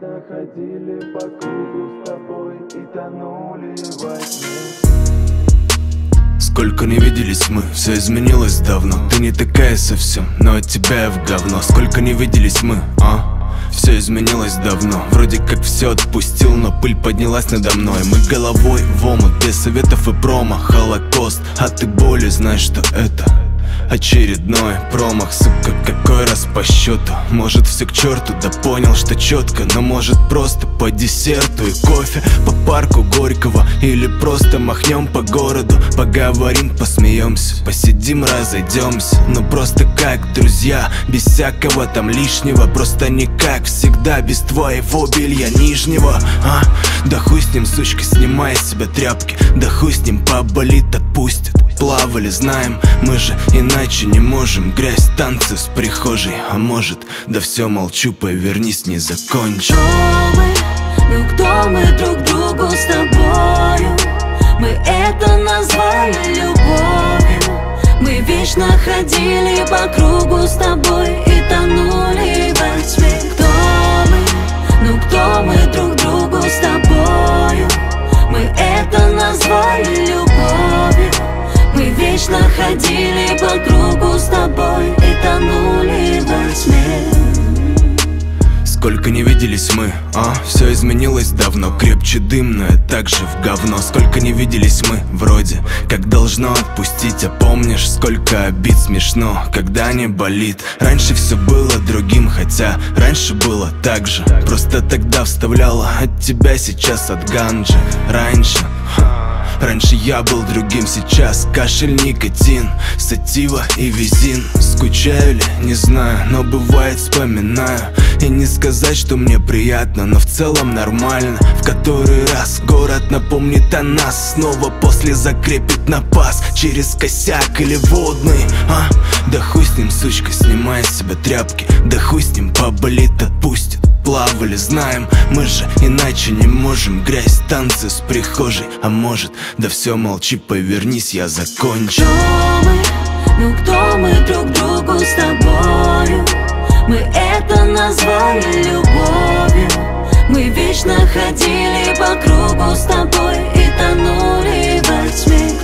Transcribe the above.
вечно ходили по кругу с тобой и тонули во тьме. Сколько не виделись мы, все изменилось давно. Ты не такая совсем, но от тебя я в говно. Сколько не виделись мы, все изменилось давно. Вроде как все отпустил, но пыль поднялась надо мной. Мы головой в омут, без советов и промо. Холокост, а ты более знаешь, что это очередной промах, сука, какой раз по счету. Может все к черту, да понял, что четко. Но может просто по десерту и кофе по парку Горького. Или просто махнем по городу, поговорим, посмеемся, посидим, разойдемся. Ну просто как друзья, без всякого там лишнего. Просто не как всегда, без твоего белья нижнего. Да хуй с ним, сучка, снимай с себя тряпки. Да хуй с ним, поболит, отпустит. Плавали, знаем, мы же иначе не можем. Грязь, танцы в прихожей, а может, да все молчу, повернись, не закончу. Кто мы друг другу с тобою? Мы это назвали любовью. Мы вечно ходили по кругу с тобой и тонули во тьме. Кто мы друг другу с тобою? Мы это назвали любовью. Мы вечно ходили по кругу с тобой и тонули во тьме. Сколько не виделись мы, все изменилось давно. Крепче дымное, так же в говно. Сколько не виделись мы, вроде как должно отпустить. А помнишь, сколько обид смешно, когда не болит. Раньше все было другим, хотя раньше было так же. Просто тогда вставляла от тебя, сейчас от ганджи. Раньше я был другим, сейчас кашель, никотин, сатива и визин. Скучаю ли? Не знаю, но бывает вспоминаю. И не сказать, что мне приятно, но в целом нормально. В который раз город напомнит о нас, снова после закрепит на пас. Через косяк или водный, Да хуй с ним, сучка, снимай с себя тряпки. Да хуй с ним, поболит, отпустит. Плавали, знаем, мы же иначе не можем. Грязь, танцы с прихожей, а может, да все молчи, повернись, я закончу. Кто мы друг другу с тобою? Мы это назвали любовью. Мы вечно ходили по кругу с тобой и тонули во тьме.